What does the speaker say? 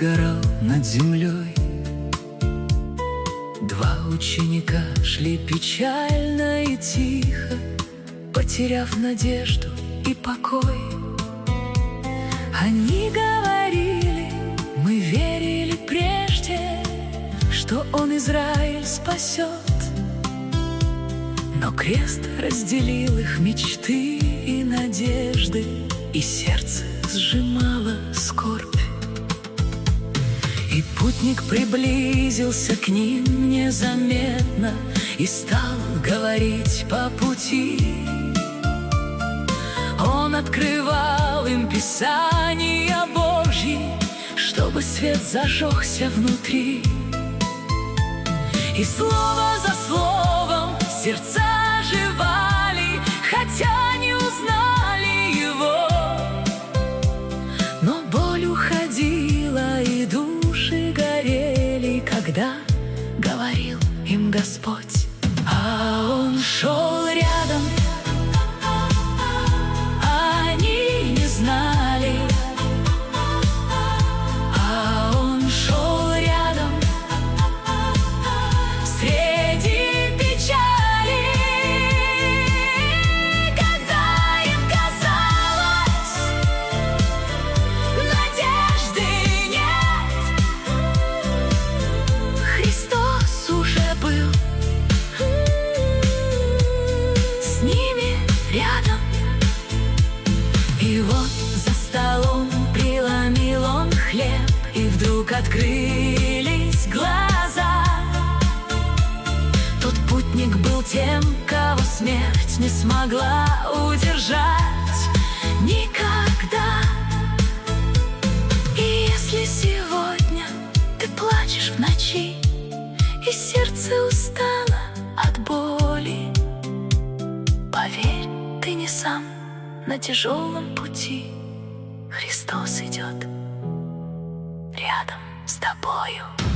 сгорал над землей. Два ученика шли печально и тихо, потеряв надежду и покой. Они говорили: мы верили прежде, что Он Израиль спасет. Но крест разделил их мечты и надежды, и сердце сжимало скорбь. И путник приблизился к ним незаметно и стал говорить по пути. Он открывал им Писания Божьи, чтобы свет зажегся внутри. И слово за словом сердца оживали, хотя не узнали Его. Но боль уходила, и души горели, когда говорил им Господь. А Он шел рядом, а они не знали. А Он шел рядом среди печали, когда им казалось, надежды нет. Христос уже был с ними рядом. И вот за столом преломил Он хлеб, и вдруг открылись глаза. Тот путник был тем, кого смерть не смогла удержать никогда. И если сегодня ты плачешь в ночи, и сердце устало от боли, поверь, ты не сам на тяжелом пути. Христос идет рядом с тобою.